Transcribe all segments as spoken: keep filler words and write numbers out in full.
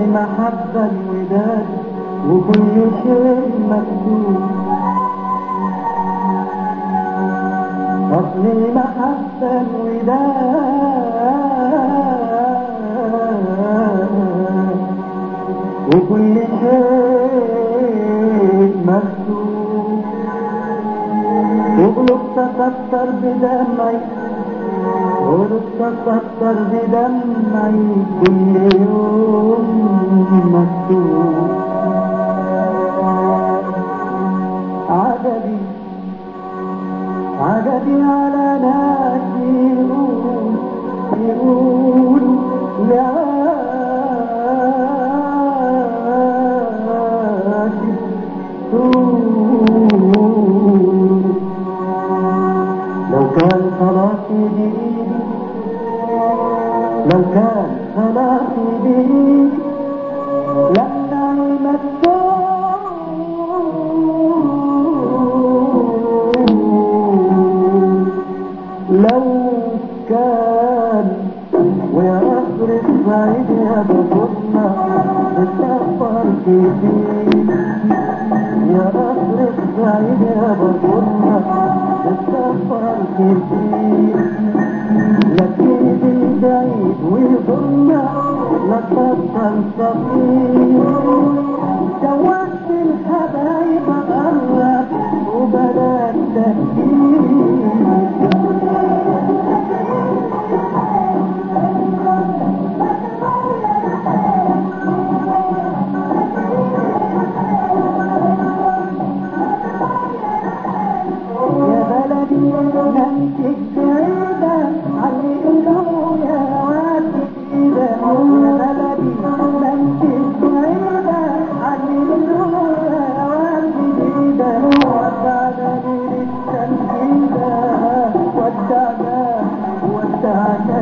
المحبة الوداد وكل شيء مكتوب. أصل المحبة الوداد وكل شيء مكتوب. وقلوب تكتر بدمعي قلوب تكتر بدمعي كل يوم مكتوب. عجبي عجبي على ناس يقول يقول لعاشق طول. لو كان خلاصي بإيدي لو كان خلاصي بإيدي لمنعي مكتوب. لو كان ويا قصر الصعيد يا بطولنا بتكبر كتير. يا قصر الصعيد يا بطولنا بتكبر كتير. لكن بعيد ويضرنا لا تبطل صغير. شوقت الحبايب قرب وبلاش تهديد. يا بلدي نمسك بعيدة علقوا يا واد كده. يا بلدي نمسك بعيدة علقوا يا واد كده. ودعنا من التنفيذة ودعنا ودعنا.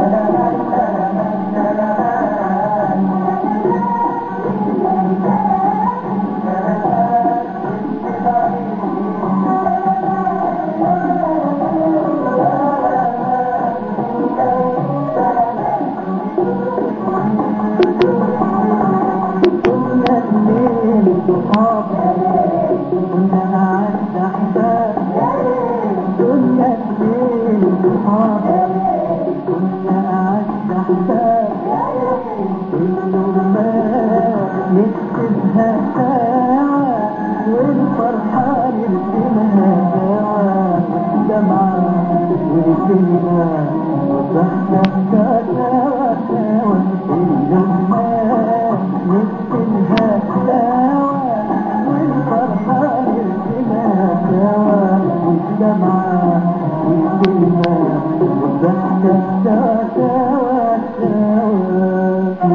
كنا أعز أحباب كنا اتنين صحاب. كنا أعز أحباب اللقمة نكتبها ساعة والفرحة نرسمها سوا. والدمعة والكلمة والضحكة سوا سوا. اللقمة نكتبها سوا والفرحة نرسمها سوا. والدمعة والكلمة والضحكة سوا سوا سوا.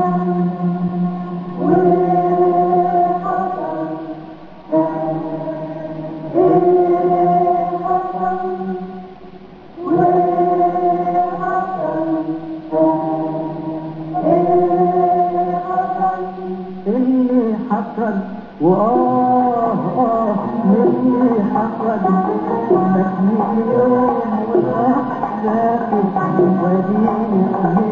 اللي حصل وآه آه اللي حصل مكني اليوم والراح ساكت وديني